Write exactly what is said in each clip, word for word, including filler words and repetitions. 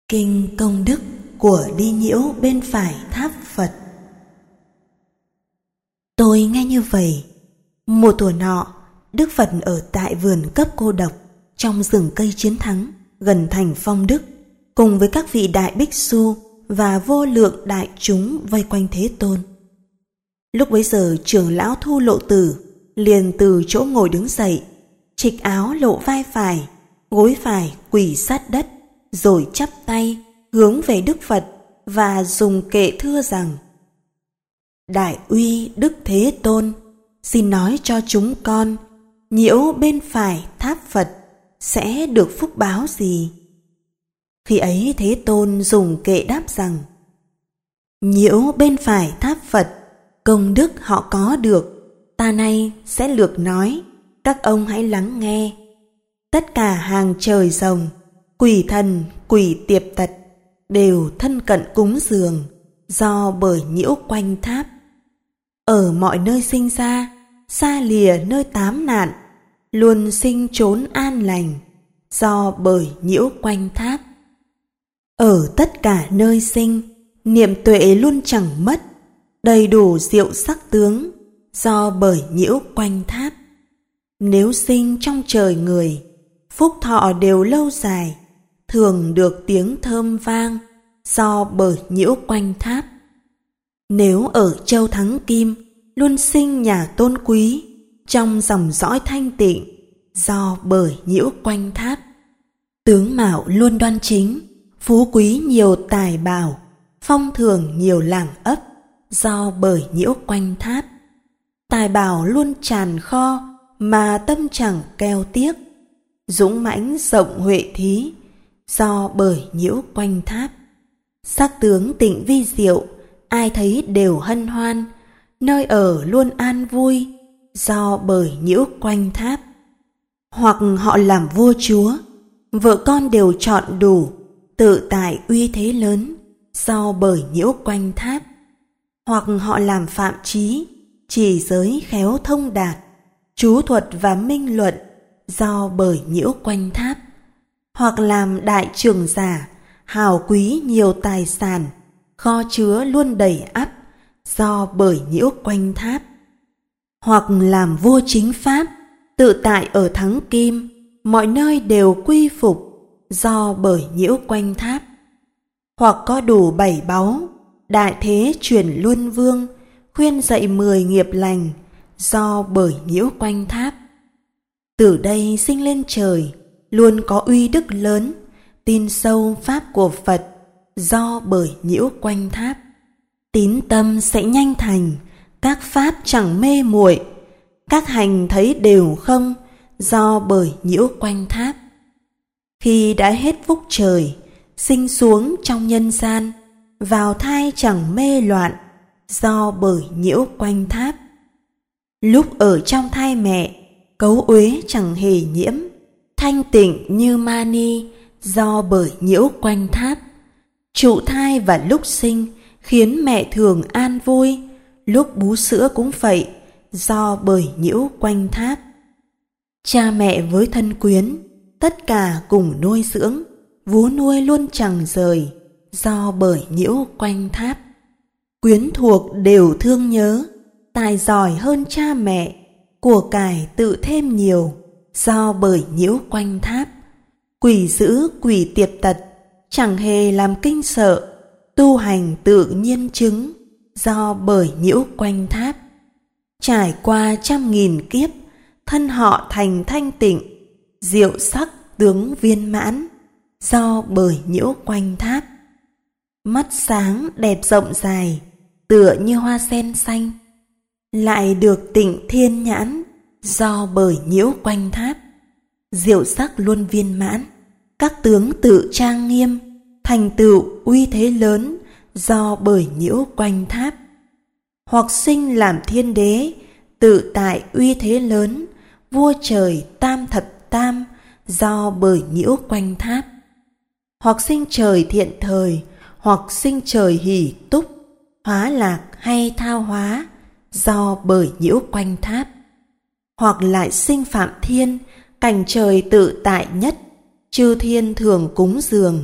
Kinh công đức của đi nhiễu bên phải tháp Phật. Tôi nghe như vậy. Một thuở nọ, Đức Phật ở tại vườn cấp cô độc trong rừng cây Chiến Thắng gần thành Phong Đức, cùng với các vị đại bích su và vô lượng đại chúng vây quanh Thế Tôn. Lúc bấy giờ trưởng lão Thu Lộ Tử liền từ chỗ ngồi đứng dậy, trịch áo lộ vai phải, gối phải quỳ sát đất, rồi chắp tay hướng về Đức Phật và dùng kệ thưa rằng: Đại uy Đức Thế Tôn, xin nói cho chúng con, nhiễu bên phải tháp Phật sẽ được phúc báo gì? Khi ấy Thế Tôn dùng kệ đáp rằng: Nhiễu bên phải tháp Phật, công đức họ có được, ta nay sẽ lược nói, các ông hãy lắng nghe. Tất cả hàng trời rồng, quỷ thần, quỷ tiệp tật đều thân cận cúng dường do bởi nhiễu quanh tháp. Ở mọi nơi sinh ra, xa lìa nơi tám nạn, luôn sinh trốn an lành do bởi nhiễu quanh tháp. Ở tất cả nơi sinh, niệm tuệ luôn chẳng mất, đầy đủ diệu sắc tướng do bởi nhiễu quanh tháp. Nếu sinh trong trời người, phúc thọ đều lâu dài, thường được tiếng thơm vang do bởi nhiễu quanh tháp. Nếu ở châu Thắng Kim, luôn sinh nhà tôn quý trong dòng dõi thanh tịnh do bởi nhiễu quanh tháp. Tướng mạo luôn đoan chính, phú quý nhiều tài bảo, phong thường nhiều làng ấp do bởi nhiễu quanh tháp. Tài bảo luôn tràn kho mà tâm chẳng keo tiếc, dũng mãnh rộng huệ thí do bởi nhiễu quanh tháp. Sắc tướng tịnh vi diệu, ai thấy đều hân hoan, nơi ở luôn an vui do bởi nhiễu quanh tháp. Hoặc họ làm vua chúa, vợ con đều chọn đủ, tự tại uy thế lớn do bởi nhiễu quanh tháp. Hoặc họ làm phạm trí, chỉ giới khéo thông đạt, chú thuật và minh luận do bởi nhiễu quanh tháp. Hoặc làm đại trưởng giả, hào quý nhiều tài sản, kho chứa luôn đầy ắp do bởi nhiễu quanh tháp. Hoặc làm vua chính pháp, tự tại ở Thắng Kim, mọi nơi đều quy phục do bởi nhiễu quanh tháp. Hoặc có đủ bảy báu, đại thế chuyển luân vương, khuyên dạy mười nghiệp lành do bởi nhiễu quanh tháp. Từ đây sinh lên trời, luôn có uy đức lớn, tin sâu pháp của Phật do bởi nhiễu quanh tháp. Tín tâm sẽ nhanh thành, các pháp chẳng mê muội, các hành thấy đều không do bởi nhiễu quanh tháp. Khi đã hết phúc trời, sinh xuống trong nhân gian, vào thai chẳng mê loạn do bởi nhiễu quanh tháp. Lúc ở trong thai mẹ, cấu uế chẳng hề nhiễm, thanh tịnh như mani do bởi nhiễu quanh tháp. Trụ thai và lúc sinh khiến mẹ thường an vui, lúc bú sữa cũng vậy do bởi nhiễu quanh tháp. Cha mẹ với thân quyến, tất cả cùng nuôi dưỡng, vú nuôi luôn chẳng rời do bởi nhiễu quanh tháp. Quyến thuộc đều thương nhớ, tài giỏi hơn cha mẹ, của cải tự thêm nhiều do bởi nhiễu quanh tháp. Quỷ dữ quỷ tiệp tật chẳng hề làm kinh sợ, tu hành tự nhiên chứng do bởi nhiễu quanh tháp. Trải qua trăm nghìn kiếp, thân họ thành thanh tịnh, diệu sắc tướng viên mãn do bởi nhiễu quanh tháp. Mắt sáng đẹp rộng dài, tựa như hoa sen xanh, lại được tịnh thiên nhãn do bởi nhiễu quanh tháp. Diệu sắc luôn viên mãn, các tướng tự trang nghiêm, thành tựu uy thế lớn do bởi nhiễu quanh tháp. Hoặc sinh làm thiên đế, tự tại uy thế lớn, vua trời tam thập tam do bởi nhiễu quanh tháp. Hoặc sinh trời thiện thời, hoặc sinh trời hỷ túc, hóa lạc hay thao hóa do bởi nhiễu quanh tháp. Hoặc lại sinh phạm thiên, cảnh trời tự tại nhất, chư thiên thường cúng dường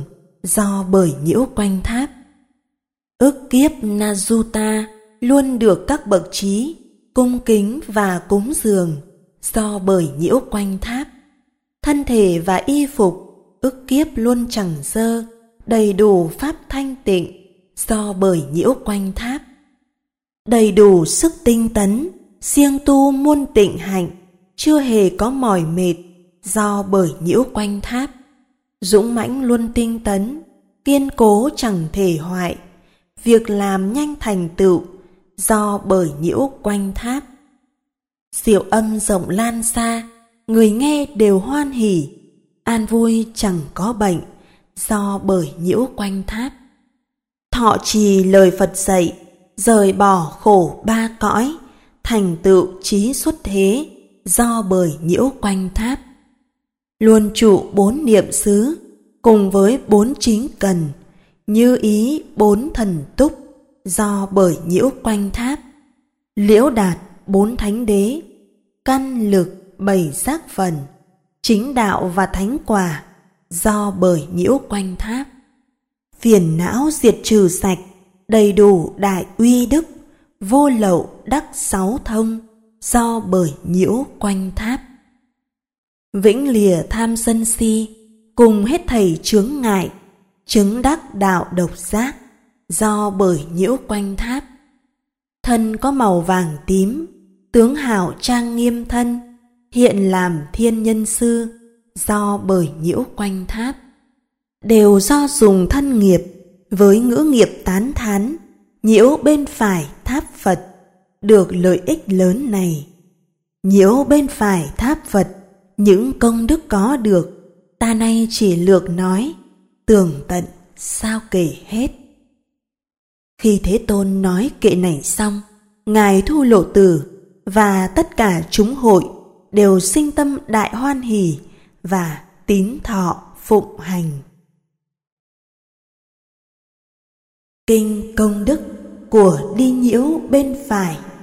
do bởi nhiễu quanh tháp. Ức kiếp Najuta luôn được các bậc trí cung kính và cúng dường do bởi nhiễu quanh tháp. Thân thể và y phục ức kiếp luôn chẳng dơ, đầy đủ pháp thanh tịnh do bởi nhiễu quanh tháp. Đầy đủ sức tinh tấn, siêng tu muôn tịnh hạnh, chưa hề có mỏi mệt do bởi nhiễu quanh tháp. Dũng mãnh luôn tinh tấn, kiên cố chẳng thể hoại, việc làm nhanh thành tựu do bởi nhiễu quanh tháp. Diệu âm rộng lan xa, người nghe đều hoan hỉ, an vui chẳng có bệnh do bởi nhiễu quanh tháp. Thọ trì lời Phật dạy, rời bỏ khổ ba cõi, thành tựu trí xuất thế do bởi nhiễu quanh tháp. Luôn trụ bốn niệm xứ cùng với bốn chính cần, như ý bốn thần túc do bởi nhiễu quanh tháp. Liễu đạt bốn thánh đế, căn lực bảy giác phần, chính đạo và thánh quả do bởi nhiễu quanh tháp. Phiền não diệt trừ sạch, đầy đủ đại uy đức, vô lậu đắc sáu thông do bởi nhiễu quanh tháp. Vĩnh lìa tham sân si cùng hết thảy chướng ngại, chứng đắc đạo độc giác do bởi nhiễu quanh tháp. Thân có màu vàng tím, tướng hảo trang nghiêm thân, hiện làm thiên nhân sư do bởi nhiễu quanh tháp. Đều do dùng thân nghiệp với ngữ nghiệp tán thán, nhiễu bên phải tháp Phật được lợi ích lớn này. Nhiễu bên phải tháp Phật những công đức có được, ta nay chỉ lược nói, tường tận sao kể hết. Khi Thế Tôn nói kệ này xong, Ngài Thu Lộ Tử và tất cả chúng hội đều sinh tâm đại hoan hỷ và tín thọ phụng hành. Kinh công đức của đi nhiễu bên phải